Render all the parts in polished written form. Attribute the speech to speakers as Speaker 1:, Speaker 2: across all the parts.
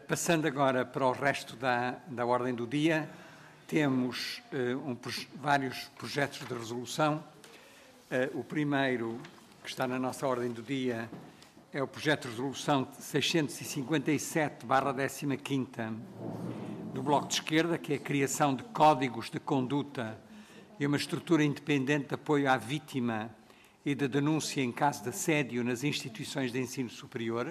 Speaker 1: Passando agora para o resto da ordem do dia, temos vários projetos de resolução. O primeiro, que está na nossa ordem do dia, é o projeto de resolução 657/15ª do Bloco de Esquerda, que é a criação de códigos de conduta e uma estrutura independente de apoio à vítima e de denúncia em caso de assédio nas instituições de ensino superior.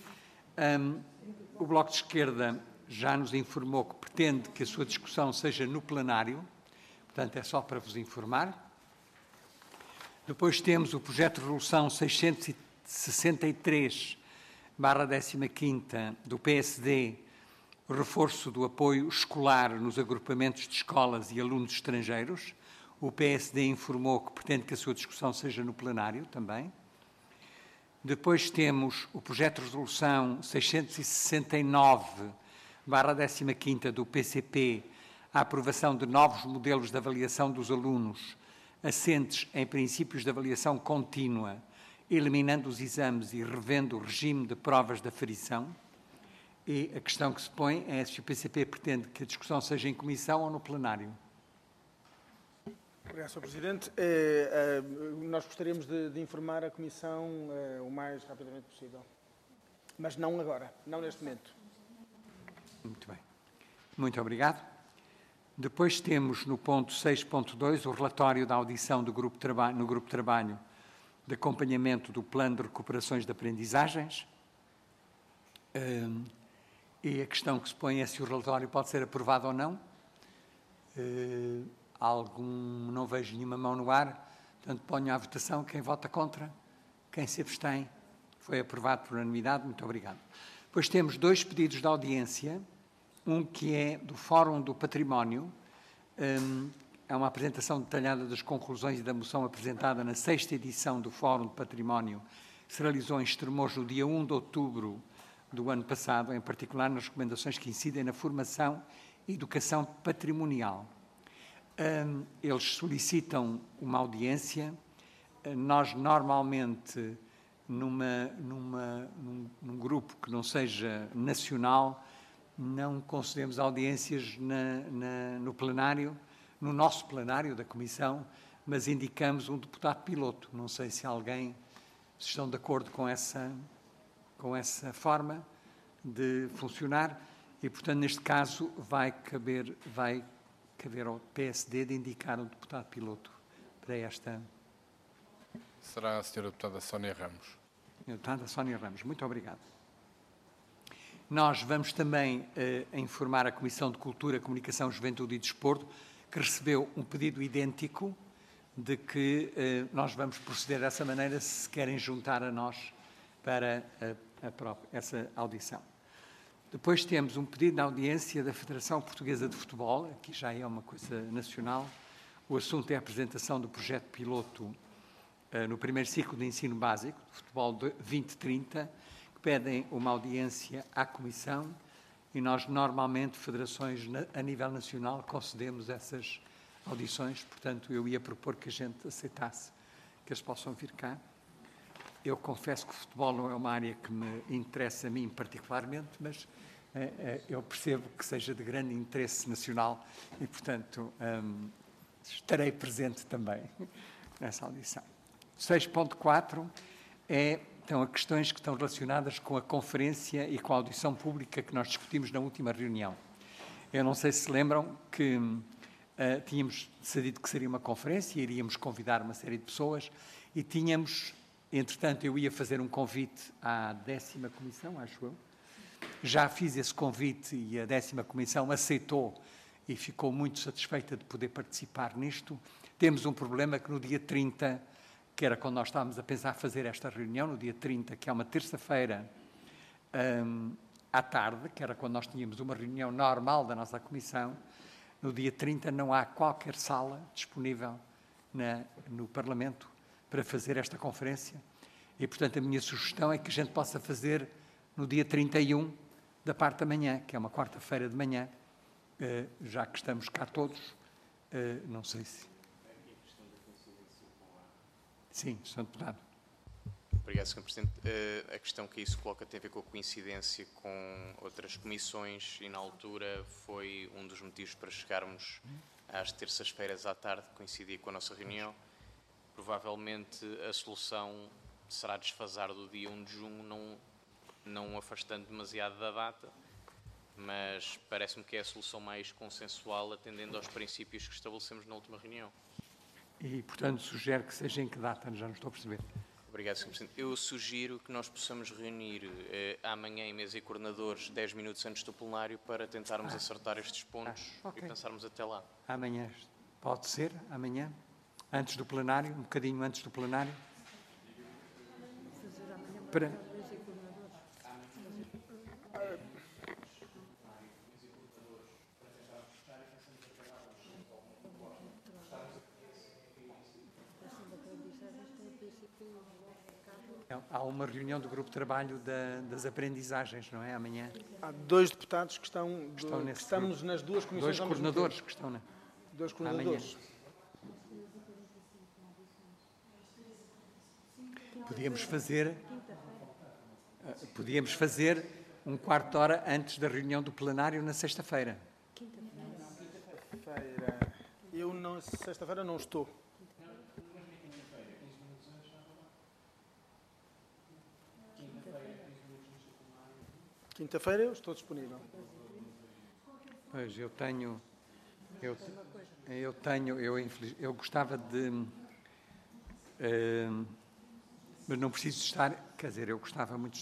Speaker 1: O Bloco de Esquerda já nos informou que pretende que a sua discussão seja no plenário, portanto é só para vos informar. Depois temos o projeto de resolução 663/15ª do PSD, o reforço do apoio escolar nos agrupamentos de escolas e alunos estrangeiros. O PSD informou que pretende que a sua discussão seja no plenário também. Depois temos o projeto de resolução 669/15ª do PCP, a aprovação de novos modelos de avaliação dos alunos, assentes em princípios de avaliação contínua, eliminando os exames e revendo o regime de provas de aferição. E a questão que se põe é se o PCP pretende que a discussão seja em comissão ou no plenário.
Speaker 2: Obrigado, Sr. Presidente. Nós gostaríamos de informar a Comissão o mais rapidamente possível. Mas não agora, não neste momento.
Speaker 1: Muito bem. Muito obrigado. Depois temos no ponto 6.2 o relatório da audição do grupo no Grupo de Trabalho de acompanhamento do Plano de Recuperações de Aprendizagens. E a questão que se põe é se o relatório pode ser aprovado ou não. Não vejo nenhuma mão no ar, portanto ponho à votação quem vota contra, quem se abstém. Foi aprovado por unanimidade, muito obrigado. Depois temos dois pedidos de audiência, um que é do Fórum do Património, é uma apresentação detalhada das conclusões e da moção apresentada na 6ª edição do Fórum do Património, que se realizou em Estremoz no dia 1 de outubro do ano passado, em particular nas recomendações que incidem na formação e educação patrimonial. Eles solicitam uma audiência. Nós, normalmente, num grupo que não seja nacional, não concedemos audiências no plenário, no nosso plenário da Comissão, mas indicamos um deputado piloto. Não sei se estão de acordo com essa forma de funcionar e, portanto, neste caso, vai caber ao PSD de indicar um deputado piloto para esta...
Speaker 3: Será a Sra. Deputada Sónia Ramos.
Speaker 1: Deputada Sónia Ramos, muito obrigado. Nós vamos também informar a Comissão de Cultura, Comunicação, Juventude e Desporto, que recebeu um pedido idêntico de que nós vamos proceder dessa maneira se querem juntar a nós para essa audição. Depois temos um pedido de audiência da Federação Portuguesa de Futebol, aqui já é uma coisa nacional. O assunto é a apresentação do projeto piloto no primeiro ciclo de ensino básico, de futebol 2030, que pedem uma audiência à Comissão e nós, normalmente, federações a nível nacional, concedemos essas audições, portanto, eu ia propor que a gente aceitasse que eles possam vir cá. Eu confesso que o futebol não é uma área que me interessa a mim particularmente, mas eu percebo que seja de grande interesse nacional e, portanto, estarei presente também nessa audição. 6.4 então, as questões que estão relacionadas com a conferência e com a audição pública que nós discutimos na última reunião. Eu não sei se se lembram que tínhamos decidido que seria uma conferência, iríamos convidar uma série de pessoas e tínhamos... Entretanto, eu ia fazer um convite à 10ª Comissão, acho eu. Já fiz esse convite e a 10ª Comissão aceitou e ficou muito satisfeita de poder participar nisto. Temos um problema que no dia 30, que era quando nós estávamos a pensar fazer esta reunião, no dia 30, que é uma terça-feira, à tarde, que era quando nós tínhamos uma reunião normal da nossa Comissão, no dia 30 não há qualquer sala disponível no Parlamento para fazer esta conferência e, portanto, a minha sugestão é que a gente possa fazer no dia 31 da parte da manhã, que é uma quarta-feira de manhã, já que estamos cá todos, não sei se... Sim, Sr. Deputado.
Speaker 4: Obrigado, Sr. Presidente. A questão que isso coloca tem a ver com a coincidência com outras comissões e, na altura, foi um dos motivos para chegarmos às terças-feiras à tarde, coincidia com a nossa reunião. Provavelmente a solução será desfasar do dia 1 de junho, não afastando demasiado da data, mas parece-me que é a solução mais consensual, atendendo aos princípios que estabelecemos na última reunião.
Speaker 1: E, portanto, sugere que seja em que data? Já não estou a perceber.
Speaker 4: Obrigado, Sr. Presidente. Eu sugiro que nós possamos reunir amanhã em mesa e coordenadores 10 minutos antes do plenário para tentarmos acertar estes pontos
Speaker 1: ok.
Speaker 4: e pensarmos até lá.
Speaker 1: Amanhã, pode ser? Amanhã? Antes do plenário? Um bocadinho antes do plenário? Para... Há uma reunião do grupo de trabalho das aprendizagens, não é? Amanhã.
Speaker 2: Há 2 deputados que
Speaker 1: nesse
Speaker 2: estamos
Speaker 1: grupo.
Speaker 2: nas 2 comissões.
Speaker 1: 2 coordenadores que estão
Speaker 2: 2 coordenadores.
Speaker 1: Podíamos fazer um quarto de hora antes da reunião do plenário na sexta-feira.
Speaker 2: Sexta-feira não estou. Quinta-feira eu estou disponível.
Speaker 1: Pois, eu gostava de... mas não preciso estar... Quer dizer, eu gostava muito...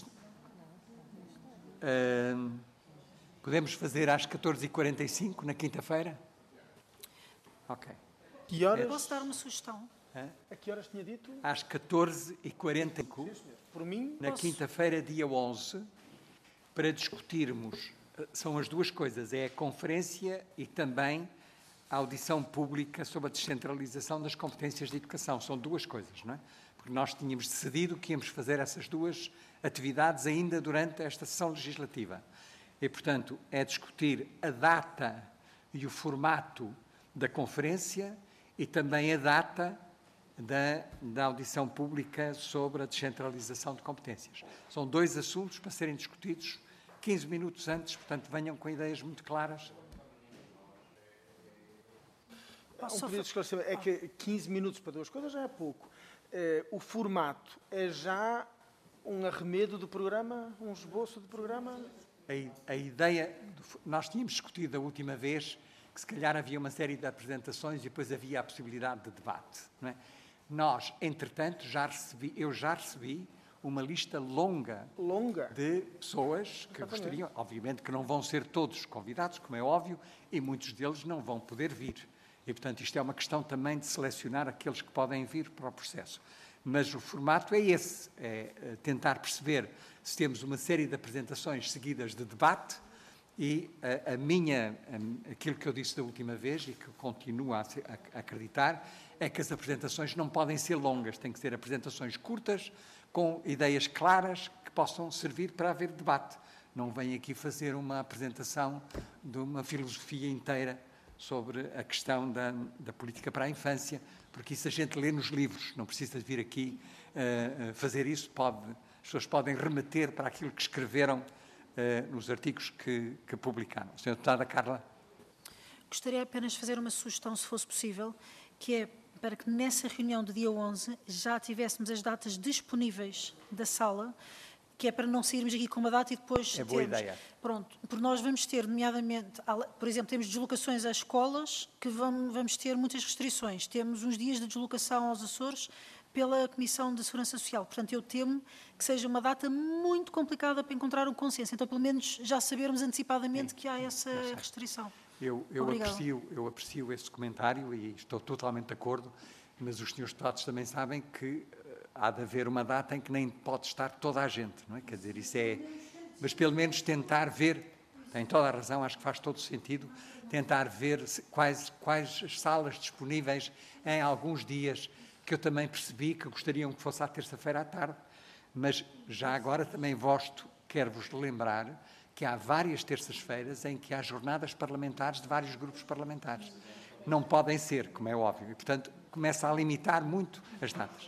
Speaker 1: podemos fazer às 14h45, na quinta-feira? Ok.
Speaker 2: Que horas?
Speaker 5: Posso dar uma sugestão?
Speaker 2: A que horas tinha dito?
Speaker 1: Às 14h45,
Speaker 2: Por mim,
Speaker 1: na quinta-feira, dia 11, para discutirmos... São as duas coisas, é a conferência e também a audição pública sobre a descentralização das competências de educação. São duas coisas, não é? Porque nós tínhamos decidido que íamos fazer essas duas atividades ainda durante esta sessão legislativa. E, portanto, é discutir a data e o da conferência e também a data da audição pública sobre a descentralização de competências. São 2 assuntos para serem discutidos 15 minutos antes, portanto, venham com ideias muito claras.
Speaker 2: Um pedido de esclarecimento é que 15 minutos para 2 coisas já é pouco. O formato é já um arremedo do programa, um esboço do programa?
Speaker 1: A ideia... Nós tínhamos discutido a última vez que se calhar havia uma série de apresentações e depois havia a possibilidade de debate, não é? Nós, entretanto, eu já recebi uma lista longa de pessoas que gostariam, obviamente que não vão ser todos convidados, como é óbvio, e muitos deles não vão poder vir. E, portanto, isto é uma questão também de selecionar aqueles que podem vir para o processo. Mas o formato é esse, é tentar perceber se temos uma série de apresentações seguidas de debate e aquilo que eu disse da última vez e que continuo a acreditar, é que as apresentações não podem ser longas, têm que ser apresentações curtas, com ideias claras que possam servir para haver debate. Não venho aqui fazer uma apresentação de uma filosofia inteira sobre a questão da política para a infância, porque isso a gente lê nos livros, não precisa de vir aqui fazer isso, as pessoas podem remeter para aquilo que escreveram nos artigos que publicaram. Sra. Deputada Carla.
Speaker 5: Gostaria apenas de fazer uma sugestão, se fosse possível, que é para que nessa reunião do dia 11 já tivéssemos as datas disponíveis da sala, que é para não sairmos aqui com uma data e depois
Speaker 1: é boa ideia.
Speaker 5: Pronto, porque nós vamos ter, nomeadamente, por exemplo, temos deslocações às escolas, que vamos ter muitas restrições. Temos uns dias de deslocação aos Açores pela Comissão de Segurança Social. Portanto, eu temo que seja uma data muito complicada para encontrar um consenso. Então, pelo menos, já sabermos antecipadamente que há essa restrição.
Speaker 1: Eu aprecio esse comentário e estou totalmente de acordo, mas os senhores deputados também sabem que há de haver uma data em que nem pode estar toda a gente, não é? Quer dizer, isso é... Mas pelo menos tentar ver, tem toda a razão, acho que faz todo sentido, tentar ver quais as salas disponíveis em alguns dias, que eu também percebi que gostariam que fosse à terça-feira à tarde, mas já agora também quero-vos lembrar que há várias terças-feiras em que há jornadas parlamentares de vários grupos parlamentares. Não podem ser, como é óbvio, e, portanto, começa a limitar muito as datas.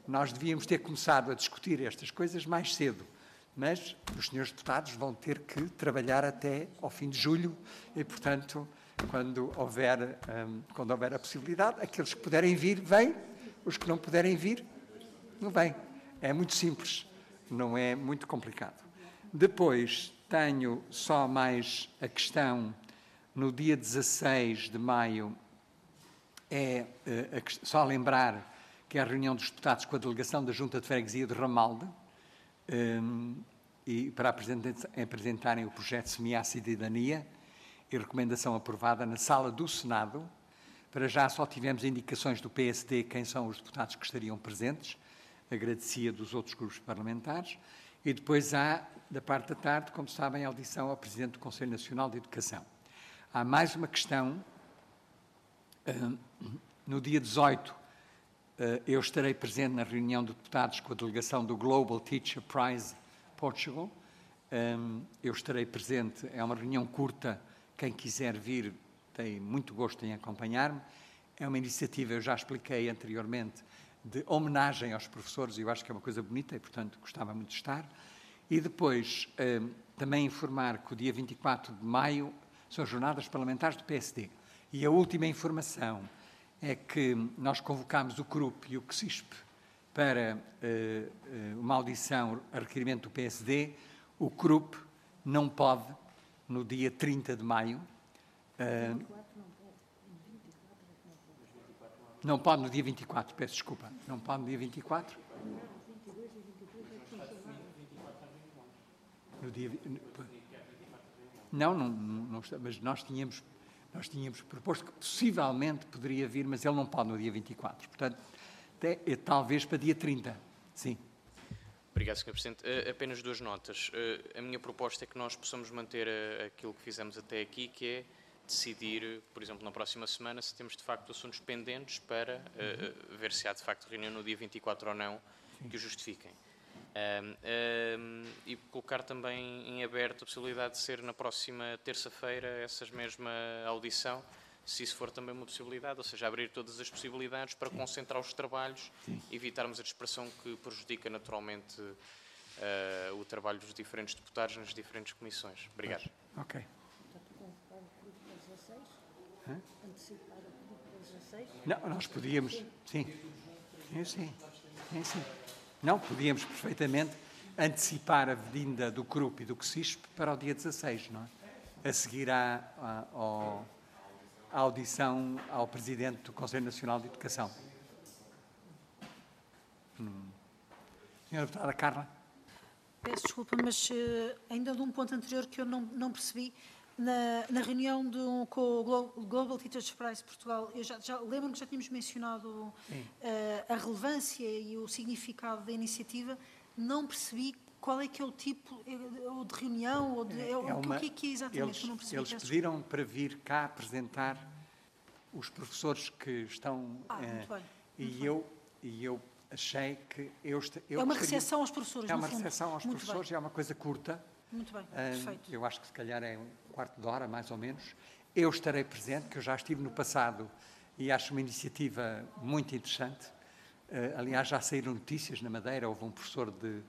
Speaker 1: Nós devíamos ter começado a discutir estas coisas mais cedo, mas os senhores deputados vão ter que trabalhar até ao fim de julho e, portanto, quando houver a possibilidade, aqueles que puderem vir, vêm, os que não puderem vir, não vêm. É muito simples, não é muito complicado. Depois tenho só mais a questão, no dia 16 de maio, só lembrar que é a reunião dos deputados com a delegação da Junta de Freguesia de Ramalde, e para apresentarem o projeto Semear a Cidadania e recomendação aprovada na sala do Senado. Para já só tivemos indicações do PSD quem são os deputados que estariam presentes, agradecia dos outros grupos parlamentares, e depois há, da parte da tarde, como sabem, a audição ao Presidente do Conselho Nacional de Educação. Há mais uma questão, no dia 18, eu estarei presente na reunião de deputados com a delegação do Global Teacher Prize Portugal. Eu estarei presente, é uma reunião curta, quem quiser vir tem muito gosto em acompanhar-me. É uma iniciativa, eu já expliquei anteriormente, de homenagem aos professores, e eu acho que é uma coisa bonita e, portanto, gostava muito de estar. E depois, também informar que o dia 24 de maio são as jornadas parlamentares do PSD. E a última informação é que nós convocámos o CRUP e o CSISP para uma audição a requerimento do PSD. O CRUP não pode, no dia 30 de maio, não pode no dia 24, peço desculpa, não pode no dia 24? No dia, não está, mas nós tínhamos proposto que possivelmente poderia vir, mas ele não pode no dia 24, portanto, talvez para dia 30, sim.
Speaker 4: Obrigado, Sr. Presidente. Apenas duas notas. A minha proposta é que nós possamos manter aquilo que fizemos até aqui, que é decidir, por exemplo, na próxima semana, se temos de facto assuntos pendentes para ver se há de facto reunião no dia 24 ou não, que o justifiquem. E colocar também em aberto a possibilidade de ser na próxima terça-feira essa mesma audição, se isso for também uma possibilidade, ou seja, abrir todas as possibilidades para concentrar os trabalhos, evitarmos a dispersão que prejudica naturalmente o trabalho dos diferentes deputados nas diferentes comissões. Obrigado.
Speaker 1: Ok.
Speaker 6: Antecipar o pedido para 16?
Speaker 1: Não, nós podíamos, sim. Não, podíamos perfeitamente antecipar a vinda do CRUP e do CSISP para o dia 16, não é? A seguir à audição ao Presidente do Conselho Nacional de Educação. Senhora Deputada Carla.
Speaker 5: Peço desculpa, mas ainda de um ponto anterior que eu não percebi, na reunião com o Global Teachers Prize Portugal, eu já lembro-me que já tínhamos mencionado a relevância e o significado da iniciativa, não percebi qual é que é o tipo ou de reunião, ou o que é exatamente, eu não percebi.
Speaker 1: Eles pediram para vir cá apresentar os professores que estão...
Speaker 5: muito bem.
Speaker 1: E eu achei que...
Speaker 5: É uma recepção aos professores,
Speaker 1: é uma recepção aos professores e é uma coisa curta.
Speaker 5: Muito bem, perfeito.
Speaker 1: Eu acho que se calhar é um quarto de hora, mais ou menos. Eu estarei presente, que eu já estive no passado e acho uma iniciativa muito interessante. Aliás, já saíram notícias na Madeira, houve um professor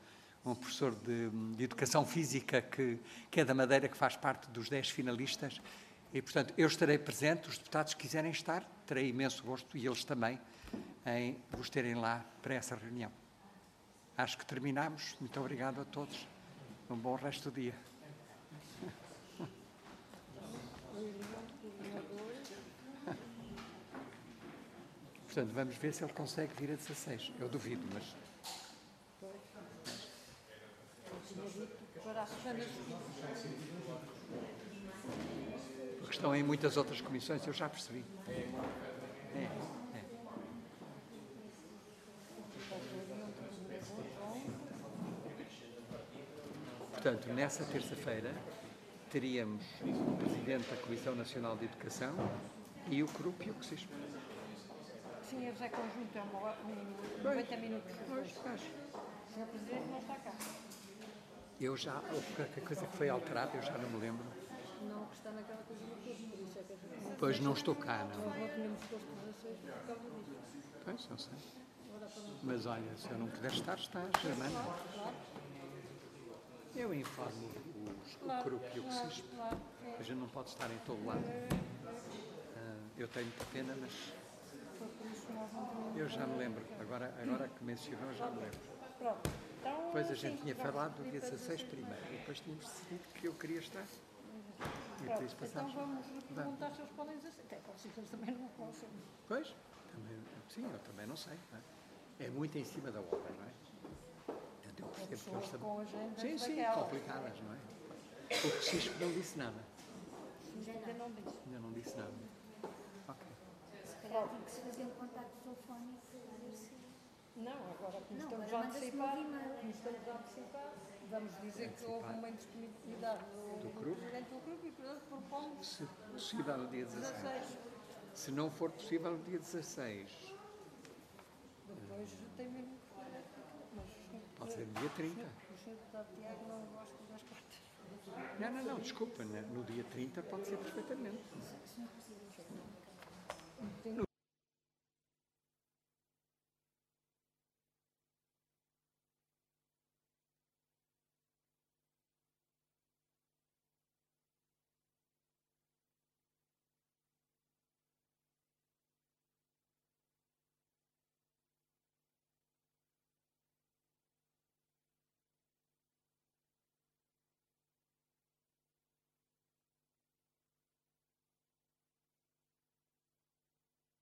Speaker 1: de Educação Física que é da Madeira, que faz parte dos 10 finalistas. E, portanto, eu estarei presente, os deputados que quiserem estar, terei imenso gosto, e eles também, em vos terem lá para essa reunião. Acho que terminamos. Muito obrigado a todos. Um bom resto do dia. Portanto, vamos ver se ele consegue vir a 16. Eu duvido, mas... Porque estão em muitas outras comissões, eu já percebi. Portanto, nessa terça-feira, teríamos o Presidente da Comissão Nacional de Educação e o CRUP e o CSISP.
Speaker 6: Sim, eles é conjunto, é 90 minutos. O Sr. Presidente não está cá.
Speaker 1: Houve qualquer coisa que foi alterada, eu já não me lembro.
Speaker 6: Não, que está naquela coisa do curso, por isso é que a gente...
Speaker 1: Pois não estou cá, não.
Speaker 6: Nós não tínhamos posto 16 por causa disso.
Speaker 1: Pois, não sei. Mas olha, se eu não puder estar, estás, Germana. Eu informo o CRUP e o CSISP. A gente não pode estar em todo lado. Eu tenho pena, mas eu já me lembro. Agora que mencionou, já me lembro.
Speaker 6: Pronto. Então,
Speaker 1: Depois a gente
Speaker 6: sim,
Speaker 1: tinha
Speaker 6: vamos
Speaker 1: falado do
Speaker 6: pedir
Speaker 1: dia
Speaker 6: para
Speaker 1: 16
Speaker 6: dizer.
Speaker 1: primeiro. E depois tínhamos decidido que eu queria estar. E
Speaker 6: Pronto,
Speaker 1: depois
Speaker 6: então
Speaker 1: passámos.
Speaker 6: vamos perguntar se eles podem dizer. Até pode ser que eles também não possam.
Speaker 1: Pois, também, sim, eu também não sei. Não é? É muito em cima da obra, não é? Eu percebo que eles
Speaker 6: Pessoas
Speaker 1: também.
Speaker 6: com agendas
Speaker 1: Sim, sim,
Speaker 6: daquelas.
Speaker 1: complicadas, não é? O CSISP não disse nada.
Speaker 6: Ainda não disse.
Speaker 1: Ainda não disse nada. Ok.
Speaker 7: Se calhar tem que se fazer um contacto telefónico a ver se...
Speaker 6: Não, agora como
Speaker 7: Não,
Speaker 6: estamos
Speaker 7: agora
Speaker 6: a
Speaker 7: manda-se
Speaker 6: antecipar,
Speaker 7: um e-mail.
Speaker 6: como estamos a antecipar, vamos dizer que houve uma indisponibilidade do
Speaker 1: grupo?
Speaker 6: presidente do grupo e, portanto, propomos
Speaker 1: Se possível, no dia 16.
Speaker 6: 16.
Speaker 1: Se não for possível, no dia 16.
Speaker 6: Depois tem mesmo que falar. Mas
Speaker 1: Pode ser no dia 30.
Speaker 6: o senhor deputado Tiago não gosta das cartas.
Speaker 1: Não, desculpa. No dia 30 pode ser perfeitamente.